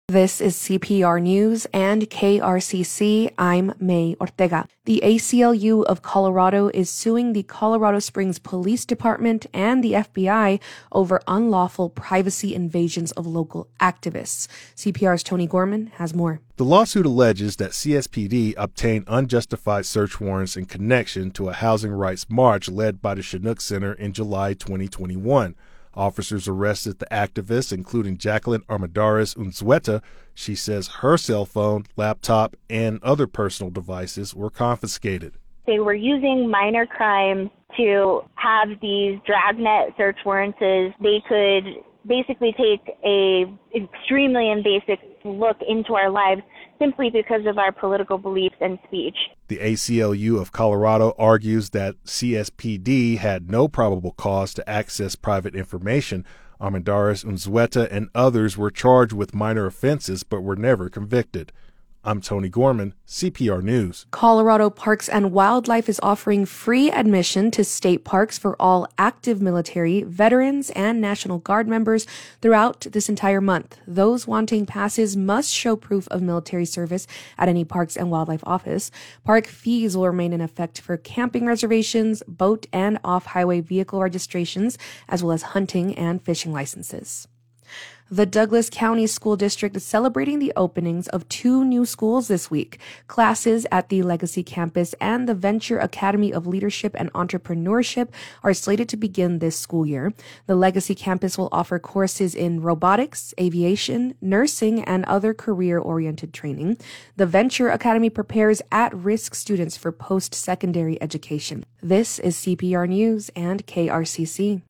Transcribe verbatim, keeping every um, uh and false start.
This is C P R News and K R C C. I'm May Ortega. The A C L U of Colorado is suing the Colorado Springs Police Department and the F B I over unlawful privacy invasions of local activists. C P R's Tony Gorman has more. The lawsuit alleges that C S P D obtained unjustified search warrants in connection to a housing rights march led by the Chinook Center in July twenty twenty-one. Officers arrested the activists, including Jacqueline Armendariz Unzueta. She says her cell phone, laptop, and other personal devices were confiscated. They were using minor crimes to have these dragnet search warrants. They could basically take a extremely invasive look into our lives simply because of our political beliefs and speech. The A C L U of Colorado argues that C S P D had no probable cause to access private information. Armendariz Unzueta and others were charged with minor offenses but were never convicted. I'm Tony Gorman, C P R News. Colorado Parks and Wildlife is offering free admission to state parks for all active military, veterans, and National Guard members throughout this entire month. Those wanting passes must show proof of military service at any Parks and Wildlife office. Park fees will remain in effect for camping reservations, boat and off-highway vehicle registrations, as well as hunting and fishing licenses. The Douglas County School District is celebrating the openings of two new schools this week. Classes at the Legacy Campus and the Venture Academy of Leadership and Entrepreneurship are slated to begin this school year. The Legacy Campus will offer courses in robotics, aviation, nursing, and other career-oriented training. The Venture Academy prepares at-risk students for post-secondary education. This is C P R News and K R C C.